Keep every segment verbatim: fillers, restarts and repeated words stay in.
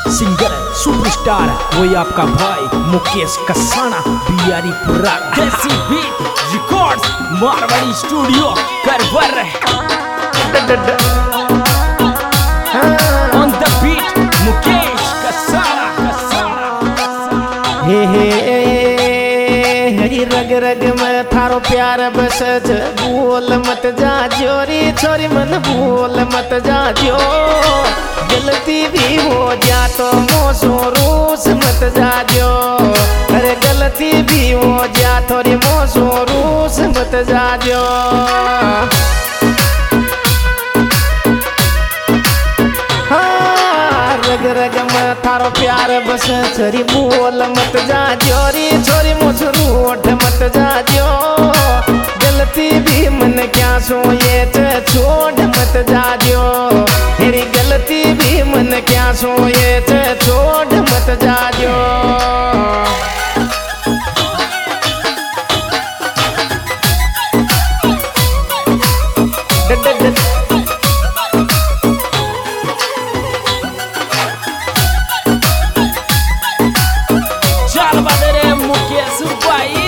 Singer superstar वही आपका भाई Mukesh Kasana Biharipura Desi beat records Marwari studio करवर on the beat Mukesh Kasana hey hey हरी रग रग में थारो प्यार बस भूल मत जा जोरी छोरी मन भूल मत जा जो गलती भी हो जा तो मोसो रूस मत जा जो अरे गलती भी हो जा थोड़ी मोसो रूस मत जा जो हाँ रग रग में थारो प्यार बस छोरी भूल मत जा जोरी छोरी मोसो रूठ मत जा जो गलती भी मन क्या सोए छोड़ मत जा जो तेरी गलती भी मन क्या सोए छोड़ मत जा जो चल बदरे मुकेश भाई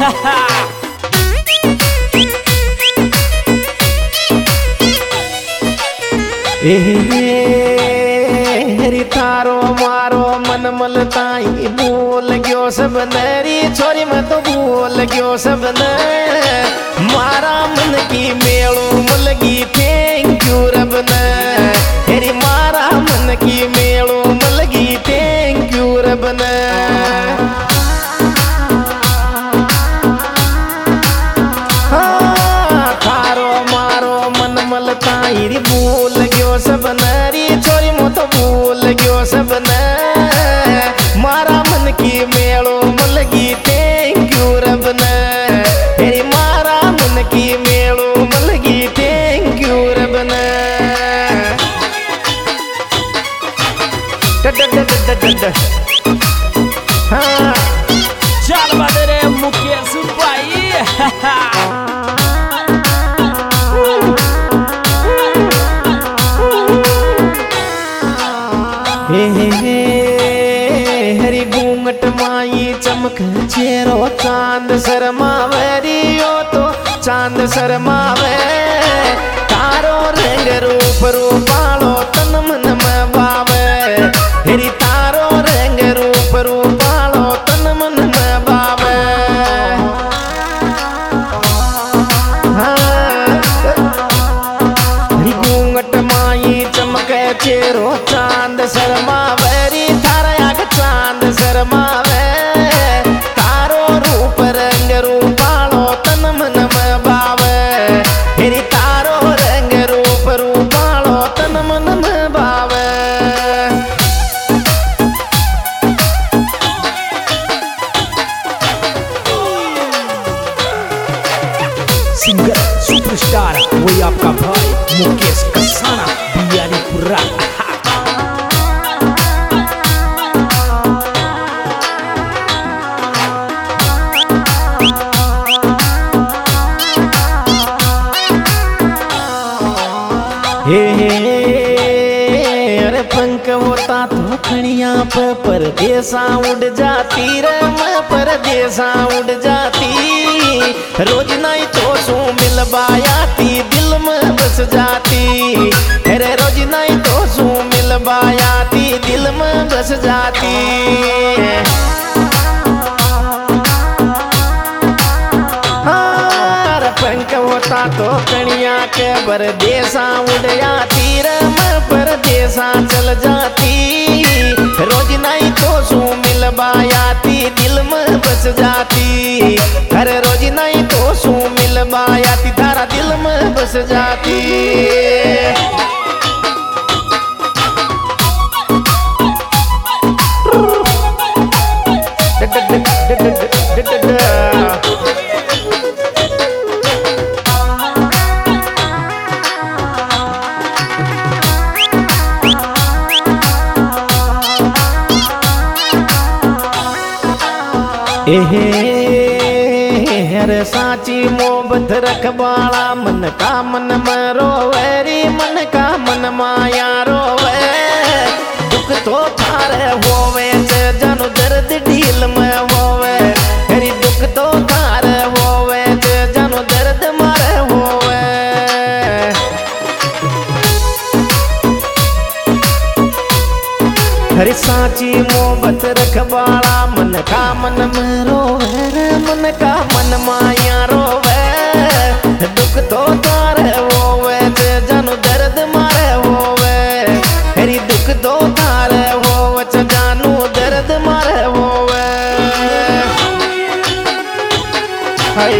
हरी थारो मारो मन मलताई भूल गयो सब नरी छोरी मैं तो भूल गयो सब न मारा मन की मेड़ो मलगी थैंक यू रब न हरी मारा मन की मेड़ो मलगी थैंक यू रब न ताईरी भूल गयो सब नरी छोरी मो तो भूल गयो सब न मारा मन की मेड़ो मलगी थैंक यू रब न तेरी मारा मन की मेड़ो मलगी थैंक यू रब न हाँ चल बदरे मुकेश भाई हे हे हे हरी घूंघट माई चमक चेहरो चांद शर्मावे हो तो चांद शर्मावे तारो रंग रूप रूपालो तन मन में भावे हरी तारो रंग रूप रूपालो तन मन में भावे हरी घूंघट माई चमक चेहरो चांद शर्मावे थारा आग चांद शर्मावे तारो रूप रंग रूपालो तन मन में भावे हेरी तारो रंग रूप रूपालो तन मन में भावे सिंगर सुपरस्टार वही आपका भाई मुकेश कसाना बिहारी पुरा हे अरे पंख होता तो खड़िया पे परदेसा उड़ जाती रे मैं परदेसा उड़ जाती रोज नहीं तो सो मिलबायाती दिल में बस जाती अरे रोज नहीं तो सो मिलबायाती दिल में बस जाती पंख होता तो कणिया के परदेसा उड़ जाती रे मैं परदेसा चल जाती रोज नहीं तो सो मिलबायाती दिल में बस जाती अरे रोज नहीं तो सो मिलबायाती तारा दिल में बस जाती हर साची मोहब्बत रखवाला मन का मन में रोवे री मन का मन माया रोवे दुख तो थारे हरे साची मोहब्बत रखवाला मन का मन में रोवे रे मन का मन माया रोवे दुख तो तारे होवे जे जानू दर्द मारे होवे हरी दुख तो तारे होवे जे जानू दर्द मारे होवे हाय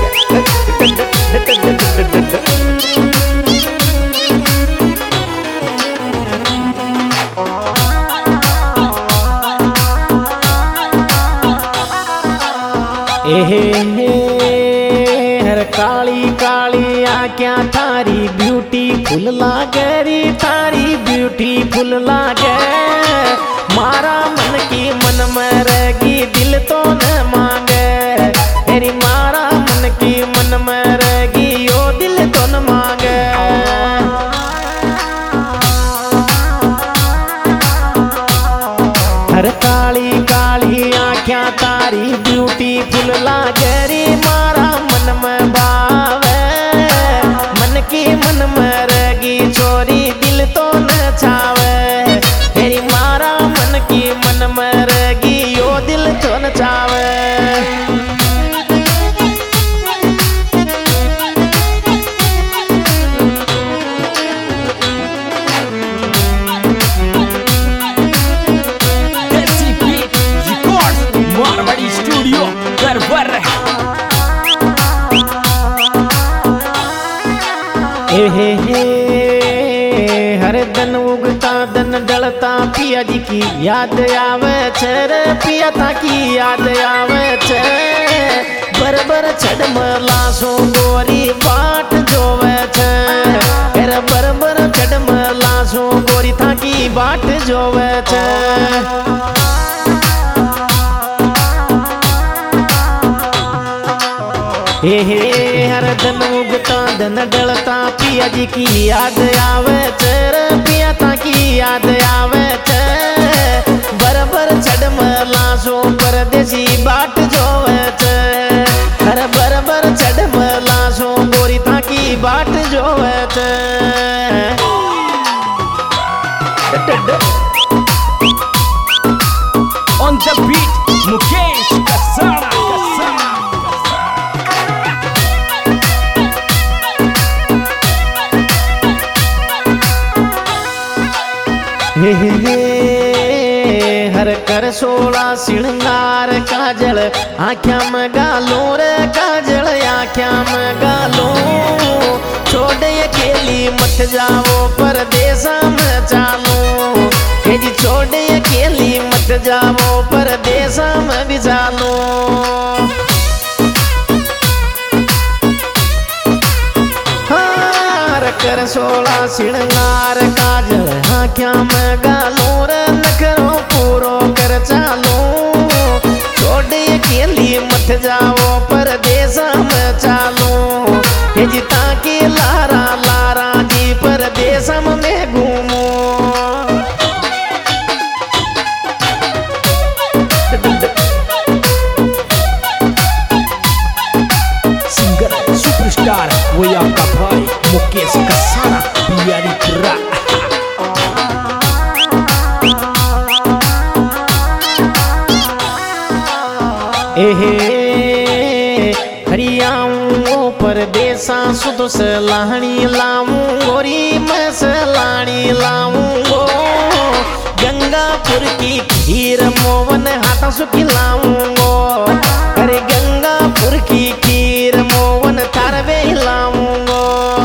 एहे हर काली काली आँखियाँ थारी ब्यूटीफुल लागे री थारी ब्यूटीफुल लागे मारा मन की मन में रहेगी दिल तो न मांगे तेरी मारा मन की मन में रहेगी यो दिल तो न मांगे हर काली काली आँखियाँ तारी ब्यूटीफुल लागे री मारा मन में भावे मन की मन में रहेगी छोरी दिल तो न छावे तेरी मारा मन की मन में रहेगी यो दिल तो न छावे मारवाड़ी स्टूडियो गरबर हे हे हे हर दिन उगता दिन डलता पिया जी की याद आवे छे रे पिया ता की याद आवे छे बरबर छड़ मलासो गोरी बाट जोवे छे रे बरबर छड़ मलासो गोरी था की बाट जोवे छे हे हे हर दिन उगता दिन डलता पिया जी की याद आवे चर पिया ता की याद आवे चे बरबर छड़ मलासो परदेसी बाट जोवे चे हर बरबर छड़ मलासो गोरी ता की बाट जोवे चे on the beat Mukesh Kasana Kasana hey hey hey हर कर सोला श्रृंगार काजल आँख्या में गालो रे काजल आँख्या में गालो छोड़ अकेली मत जाओ परदेस में चालो हे जी छोड़ अकेली मत जाओ परदेस में भी चालो कर सोला श्रृंगार काजल आँख्या में गालो रे नखरो पूरो कर चालो छोड़ अकेली मत जाओ परदेस में चालो हे जी ताकि लारा लारा जी परदेस में घूमो सिंगर सुपरस्टार वही आपका भाई मुकेश कसाना बियारी पुरा एहे हरियाऊं परदेसा सुध से लाहणी लाऊं गोरी मैं से लाणी लाऊं गो गंगापुर की खीर मोवन हाथा सुखी लाऊं गो अरे गंगापुर की खीर मोवन थारवे लाऊं गो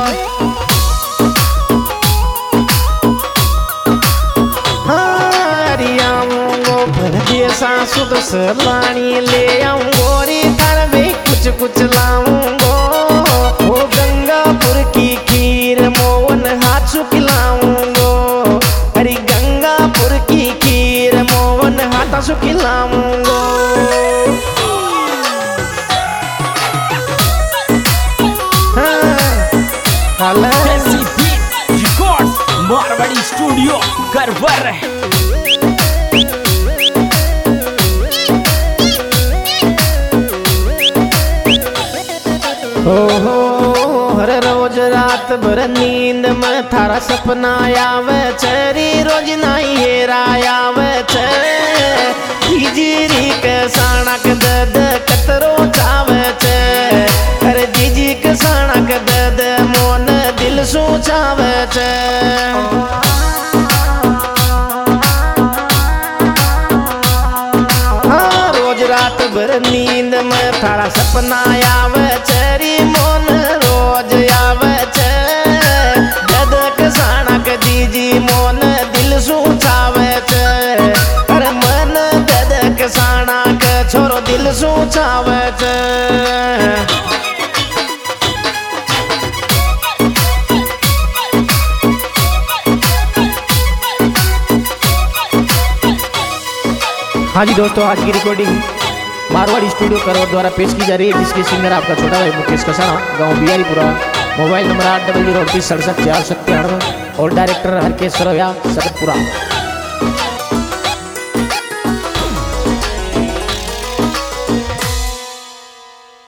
परदेसा सुध से लाणी ले आऊं गोरी थारवे कुछ कुछ लाऊंगो ओ गंगापुर की खीर मोवन हाथ सुखिलाऊंगो अरे गंगापुर की खीर मोवन हाथ सुखिलाऊंगो मारवाड़ी स्टूडियो गरबर हो हो हर रोज रात भर नींद में थारा सपना आवे चरी रोज नाई हेरा आवे छे जीजी के साणक दद कतरो चावे छे अरे जीजी के साणक दद मोन दिल सु चावे छे हाँ रोज रात भर नींद में थारा सपना आवे चरी मोन रोज आवे छे दद के साणक जीजी मोन दिल सु चावे छे अरे मन दद के साणक छोरो दिल सु चावे छे हाँ जी दोस्तों, आज की रिकॉर्डिंग मारवाड़ी स्टूडियो करवर द्वारा पेश की जा रही है, जिसके सिंगर आपका छोटा भाई मुकेश कसाना, गांव बिहारीपुरा, मोबाइल नंबर आठ डबल जीरो अड़तीस सड़सठ चार सत्तानवे और डायरेक्टर हरकेश सरवैया सकतपुरा।